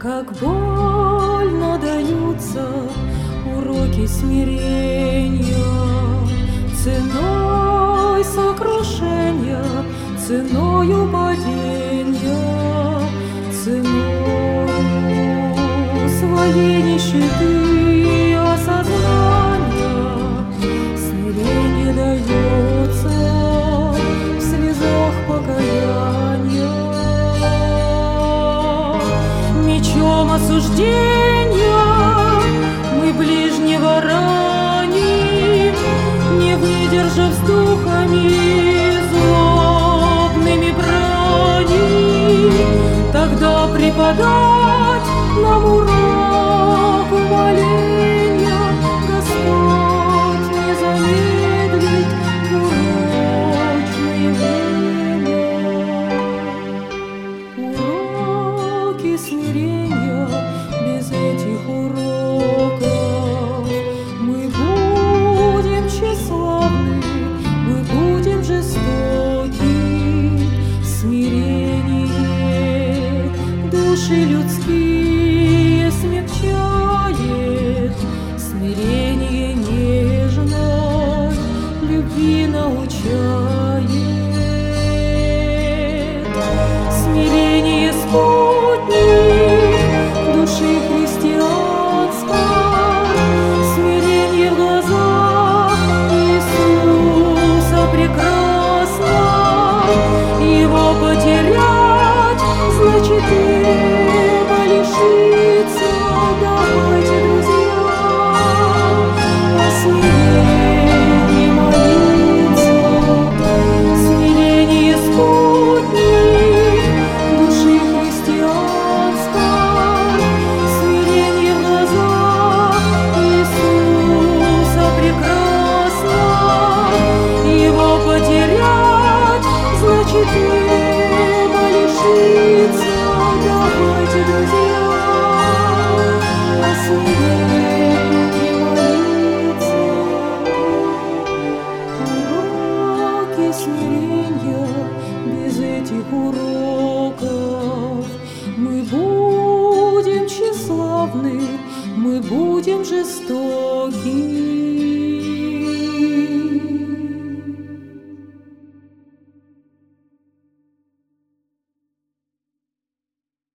Как больно даются уроки смирения, ценой сокрушения, ценою падения, ценою своей нищеты и осознания. Смирение дается в слезах покаяния. Мечом осуждения мы ближнего раним, не выдержав с духами злобными брани. Тогда преподать нам урок умоления Господь не замедлит в урочное время. Уроки смирения, без этих уроков мы будем тщеславны, мы будем жестоки. Смирение души людские